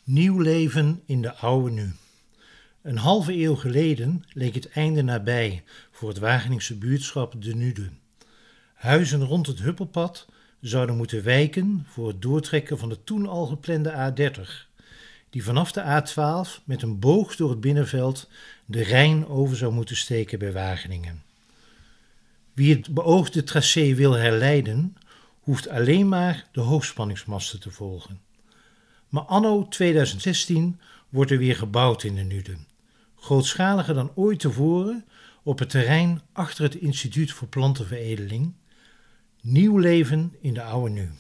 Nieuw leven in de oude nu. Een halve eeuw geleden leek het einde nabij voor het Wageningse buurtschap De Nude. Huizen rond het Huppelpad zouden moeten wijken voor het doortrekken van de toen al geplande A30, die vanaf de A12 met een boog door het binnenveld de Rijn over zou moeten steken bij Wageningen. Wie het beoogde tracé wil herleiden, hoeft alleen maar de hoogspanningsmasten te volgen. Maar anno 2016 wordt er weer gebouwd in de Nude. Grootschaliger dan ooit tevoren op het terrein achter het Instituut voor Plantenveredeling. Nieuw leven in de oude nu.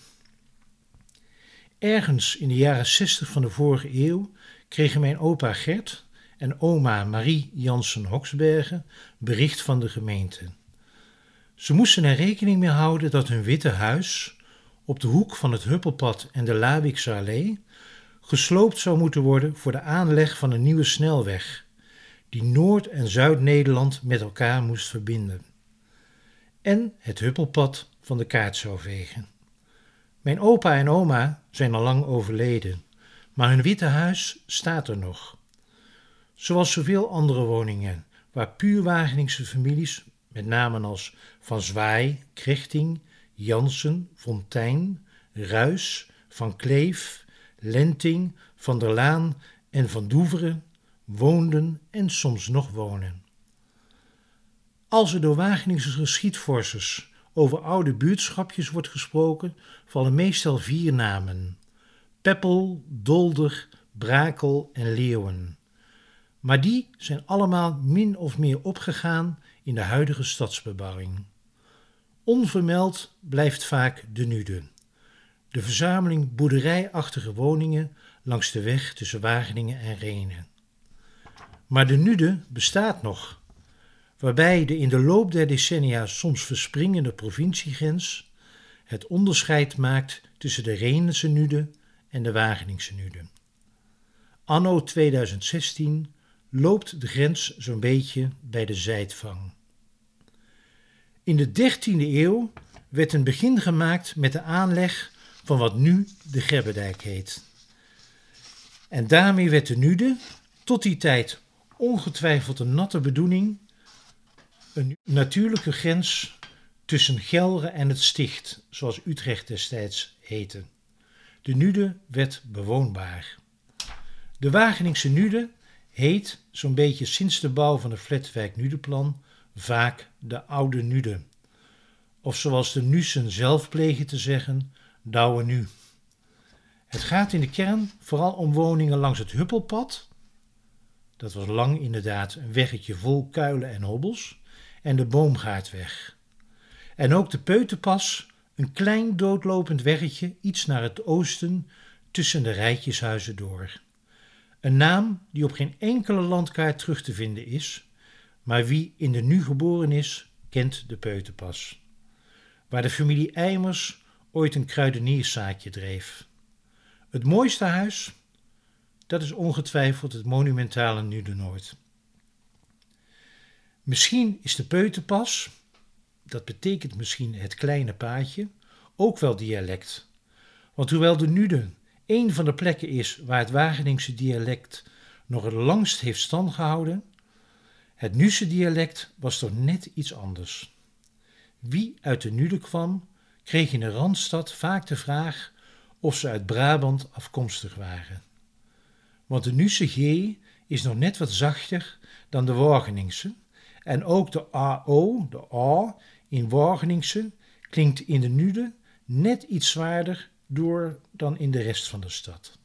Ergens in de jaren 60 van de vorige eeuw kregen mijn opa Gert en oma Marie Jansen-Hoksbergen bericht van de gemeente. Ze moesten er rekening mee houden dat hun witte huis op de hoek van het Huppelpad en de Lawickse Allee gesloopt zou moeten worden voor de aanleg van een nieuwe snelweg, die Noord- en Zuid-Nederland met elkaar moest verbinden. En het Huppelpad van de kaart zou vegen. Mijn opa en oma zijn al lang overleden, maar hun witte huis staat er nog. Zoals zoveel andere woningen, waar puur Wageningse families, met namen als Van Zwaay, Krichting, Jansen, Fontijn, Ruys, Van Kleef, Lenting, Van der Laan en Van Doeveren woonden en soms nog wonen. Als er door Wageningse geschiedvorsers over oude buurtschapjes wordt gesproken, vallen meestal 4 namen: Peppel, Dolder, Brakel en Leeuwen. Maar die zijn allemaal min of meer opgegaan in de huidige stadsbebouwing. Onvermeld blijft vaak de Nude, de verzameling boerderijachtige woningen langs de weg tussen Wageningen en Rhenen. Maar de Nude bestaat nog, waarbij de in de loop der decennia soms verspringende provinciegrens het onderscheid maakt tussen de Rhenense Nude en de Wageningse Nude. Anno 2016 loopt de grens zo'n beetje bij de Zijtvang. In de 13e eeuw werd een begin gemaakt met de aanleg van wat nu de Grebbedijk heet. En daarmee werd de Nude, tot die tijd ongetwijfeld een natte bedoeling, een natuurlijke grens tussen Gelre en het Sticht, zoals Utrecht destijds heette. De Nude werd bewoonbaar. De Wageningse Nude heet, zo'n beetje sinds de bouw van het Vletwijk-Nudeplan, vaak de Oude Nude. Of zoals de Nusen zelf plegen te zeggen, Douwe Nu. Het gaat in de kern vooral om woningen langs het Huppelpad. Dat was lang inderdaad een weggetje vol kuilen en hobbels. En de Boomgaardweg. En ook de Peuterpas, een klein doodlopend weggetje iets naar het oosten tussen de rijtjeshuizen door. Een naam die op geen enkele landkaart terug te vinden is, maar wie in de Nu geboren is, kent de Peuterpas. Waar de familie Eimers ooit een kruidenierszaakje dreef. Het mooiste huis, dat is ongetwijfeld het monumentale Nude-Noord. Misschien is de Peuterpas, dat betekent misschien het kleine paadje, ook wel dialect. Want hoewel de Nude een van de plekken is waar het Wageningse dialect nog het langst heeft stand gehouden, het Nu'se dialect was toch net iets anders. Wie uit de Nude kwam, kreeg in de Randstad vaak de vraag of ze uit Brabant afkomstig waren. Want de Nu'se G is nog net wat zachter dan de Wageningse en ook de AO, de A in Wageningse, klinkt in de Nude net iets zwaarder door dan in de rest van de stad.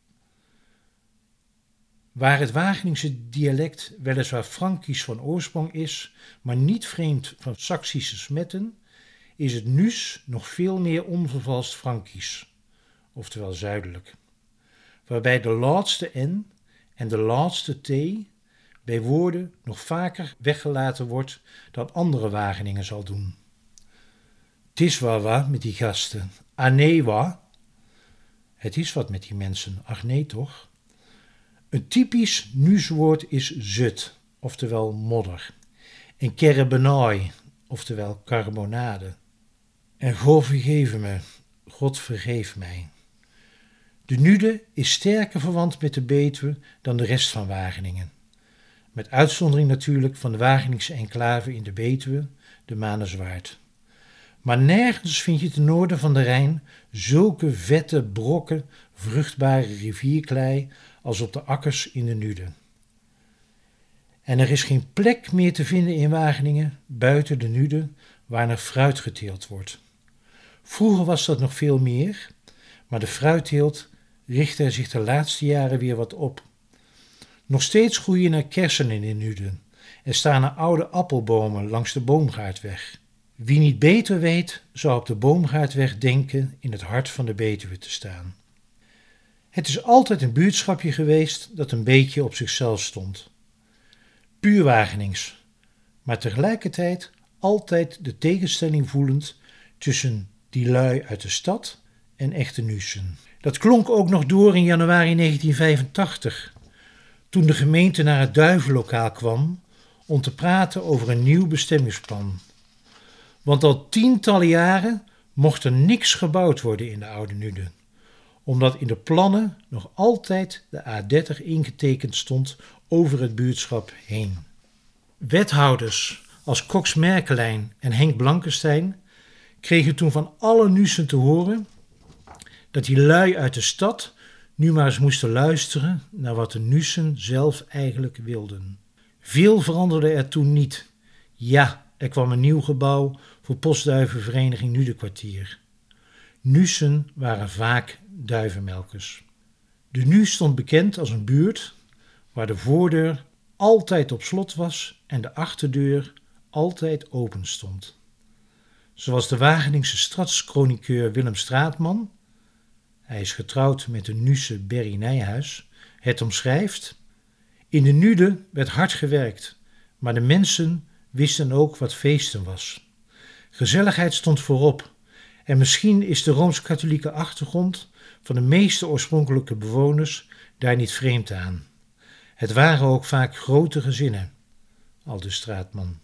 Waar het Wageningse dialect weliswaar Frankisch van oorsprong is, maar niet vreemd van Saksische smetten, is het Nu's nog veel meer onvervalst Frankisch, oftewel zuidelijk, waarbij de laatste N en de laatste T bij woorden nog vaker weggelaten wordt dan andere Wageningen zal doen. Het is wel wat met die gasten. Ah nee, wat? Het is wat met die mensen. Ach nee, toch? Een typisch Nu's woord is zut, oftewel modder. En kerrebenaai, oftewel carbonade. En God vergeef me, God vergeef mij. De Nude is sterker verwant met de Betuwe dan de rest van Wageningen. Met uitzondering natuurlijk van de Wageningse enclave in de Betuwe, de Manenzwaard. Maar nergens vind je ten noorden van de Rijn zulke vette brokken vruchtbare rivierklei als op de akkers in de Nude. En er is geen plek meer te vinden in Wageningen buiten de Nude waar er fruit geteeld wordt. Vroeger was dat nog veel meer, maar de fruitteelt richtte er zich de laatste jaren weer wat op. Nog steeds groeien er kersen in de Nude en staan er oude appelbomen langs de Boomgaardweg. Wie niet beter weet, zou op de Boomgaardweg denken in het hart van de Betuwe te staan. Het is altijd een buurtschapje geweest dat een beetje op zichzelf stond. Puur Wagenings, maar tegelijkertijd altijd de tegenstelling voelend tussen die lui uit de stad en echte Nuussen. Dat klonk ook nog door in januari 1985, toen de gemeente naar het Duivenlokaal kwam om te praten over een nieuw bestemmingsplan. Want al tientallen jaren mocht er niks gebouwd worden in de Oude Nude, omdat in de plannen nog altijd de A30 ingetekend stond over het buurtschap heen. Wethouders als Cox Merkelijn en Henk Blankenstein kregen toen van alle Nuussen te horen dat die lui uit de stad nu maar eens moesten luisteren naar wat de Nuussen zelf eigenlijk wilden. Veel veranderde er toen niet. Ja, er kwam een nieuw gebouw voor Postduivenvereniging Nudekwartier. Nuussen waren vaak duivenmelkers. De Nu stond bekend als een buurt waar de voordeur altijd op slot was en de achterdeur altijd open stond. Zoals de Wageningse stadschroniqueur Willem Straatman, hij is getrouwd met de Nuuse Berry Nijhuis, het omschrijft: in de Nude werd hard gewerkt, maar de mensen wisten ook wat feesten was. Gezelligheid stond voorop en misschien is de rooms-katholieke achtergrond van de meeste oorspronkelijke bewoners daar niet vreemd aan. Het waren ook vaak grote gezinnen, aldus Straatman.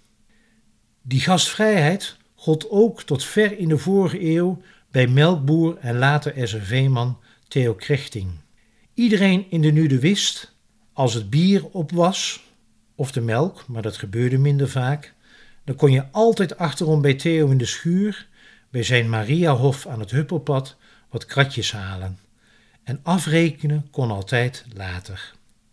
Die gastvrijheid gold ook tot ver in de vorige eeuw bij melkboer en later SRV-man Theo Krechting. Iedereen in de Nude wist, als het bier op was, of de melk, maar dat gebeurde minder vaak, dan kon je altijd achterom bij Theo in de schuur, bij zijn Mariahof aan het Huppelpad, wat kratjes halen. En afrekenen kon altijd later.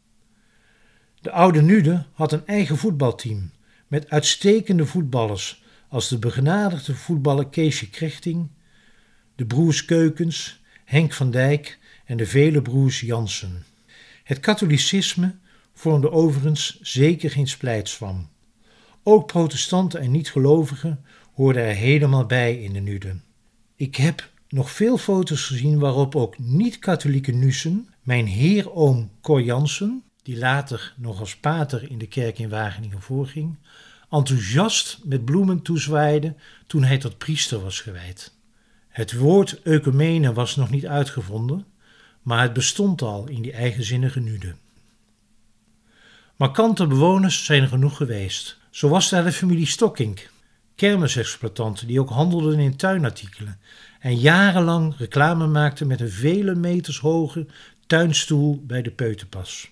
De Oude Nude had een eigen voetbalteam met uitstekende voetballers als de begenadigde voetballer Keesje Krechting, de broers Keukens, Henk van Dijk en de vele broers Jansen. Het katholicisme vormde overigens zeker geen splijtswam. Ook protestanten en niet-gelovigen hoorden er helemaal bij in de Nude. Ik heb nog veel foto's gezien waarop ook niet-katholieke Nuussen, mijn heeroom Cor Jansen, die later nog als pater in de kerk in Wageningen voorging, enthousiast met bloemen toezwaaide toen hij tot priester was gewijd. Het woord œkumene was nog niet uitgevonden, maar het bestond al in die eigenzinnige Nude. Markante bewoners zijn er genoeg geweest. Zo was daar de familie Stokkink, kermisexploitanten die ook handelden in tuinartikelen en jarenlang reclame maakten met een vele meters hoge tuinstoel bij de Peuterpas.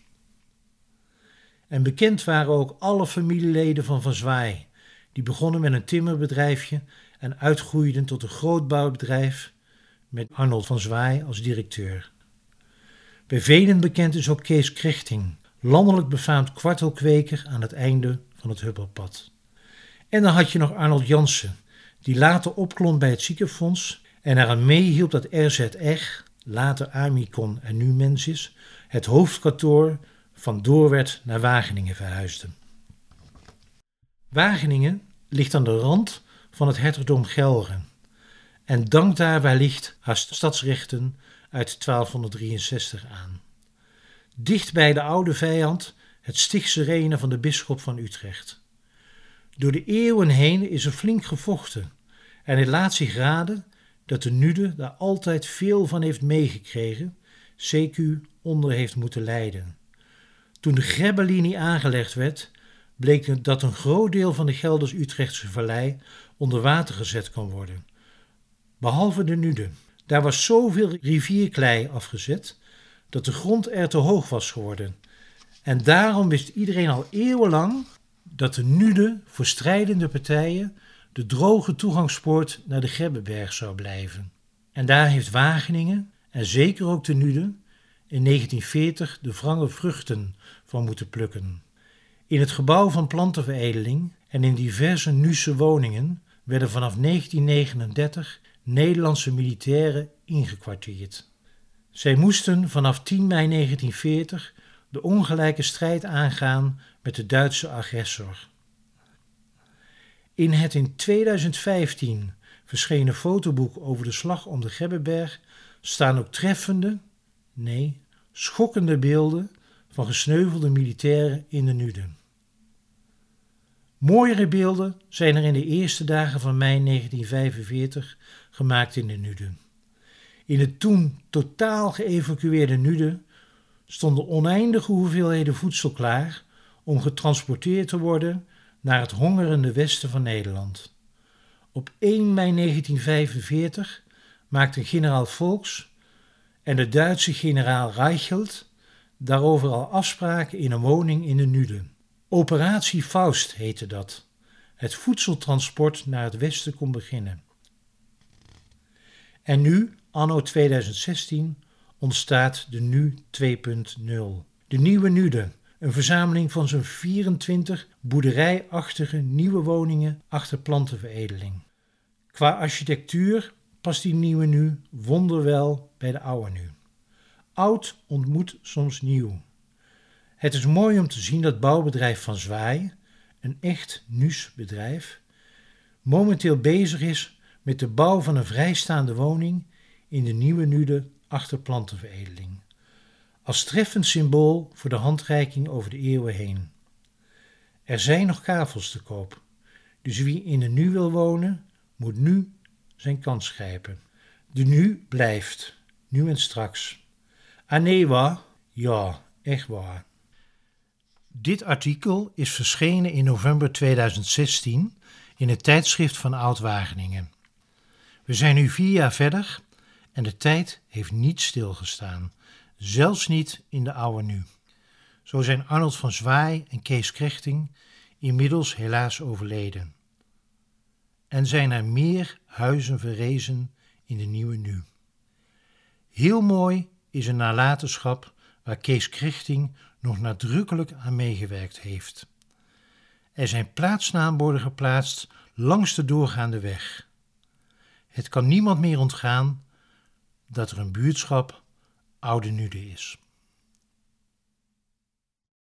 En bekend waren ook alle familieleden van Zwaai, die begonnen met een timmerbedrijfje en uitgroeiden tot een groot bouwbedrijf met Arnold van Zwaai als directeur. Bij velen bekend is ook Kees Krechting, landelijk befaamd kwartelkweker aan het einde van het Huppelpad. En dan had je nog Arnold Jansen, die later opklom bij het ziekenfonds en eraan meehielp dat RZR, later Amicon en nu Mensis, het hoofdkantoor van Doorwerth naar Wageningen verhuisde. Wageningen ligt aan de rand van het hertogdom Gelre en dankt daar wellicht haar stadsrechten uit 1263 aan. Dicht bij de oude vijand, het Stichtse renen van de bisschop van Utrecht. Door de eeuwen heen is er flink gevochten en het laat zich raden dat de Nude daar altijd veel van heeft meegekregen, CQ onder heeft moeten lijden. Toen de Grebbelinie aangelegd werd, bleek dat een groot deel van de Gelders-Utrechtse vallei onder water gezet kan worden. Behalve de Nude. Daar was zoveel rivierklei afgezet dat de grond er te hoog was geworden. En daarom wist iedereen al eeuwenlang dat de Nude voor strijdende partijen de droge toegangspoort naar de Grebbeberg zou blijven. En daar heeft Wageningen, en zeker ook de Nude, in 1940 de wrange vruchten van moeten plukken. In het gebouw van plantenveredeling en in diverse Nu'se woningen werden vanaf 1939 Nederlandse militairen ingekwartierd. Zij moesten vanaf 10 mei 1940 de ongelijke strijd aangaan met de Duitse agressor. In het in 2015 verschenen fotoboek over de slag om de Grebbeberg staan ook treffende, nee, schokkende beelden van gesneuvelde militairen in de Nude. Mooiere beelden zijn er in de eerste dagen van mei 1945 gemaakt in de Nude. In het toen totaal geëvacueerde Nude stonden oneindige hoeveelheden voedsel klaar om getransporteerd te worden naar het hongerende westen van Nederland. Op 1 mei 1945 maakten generaal Volks en de Duitse generaal Reichelt daarover al afspraken in een woning in de Nude. Operatie Faust heette dat. Het voedseltransport naar het westen kon beginnen. En nu, anno 2016, ontstaat de NU 2.0. De nieuwe Nude, een verzameling van zo'n 24 boerderijachtige nieuwe woningen achter plantenveredeling. Qua architectuur past die nieuwe Nu wonderwel bij de oude Nu. Oud ontmoet soms nieuw. Het is mooi om te zien dat bouwbedrijf Van Zwaay, een echt Nu's bedrijf, momenteel bezig is met de bouw van een vrijstaande woning in de nieuwe Nude achter plantenveredeling. Als treffend symbool voor de handreiking over de eeuwen heen. Er zijn nog kavels te koop, dus wie in de Nu wil wonen, moet nu zijn kans grijpen. De Nu blijft, nu en straks. Ah nee, waar? Ja, echt waar. Dit artikel is verschenen in november 2016 in het tijdschrift van Oud-Wageningen. We zijn nu 4 jaar verder en de tijd heeft niet stilgestaan, zelfs niet in de oude Nu. Zo zijn Arnold van Zwaay en Kees Krechting inmiddels helaas overleden. En zijn er meer huizen verrezen in de nieuwe Nu. Heel mooi is een nalatenschap waar Kees Krechting nog nadrukkelijk aan meegewerkt heeft. Er zijn plaatsnaamborden geplaatst langs de doorgaande weg. Het kan niemand meer ontgaan dat er een buurtschap Oude Nude is.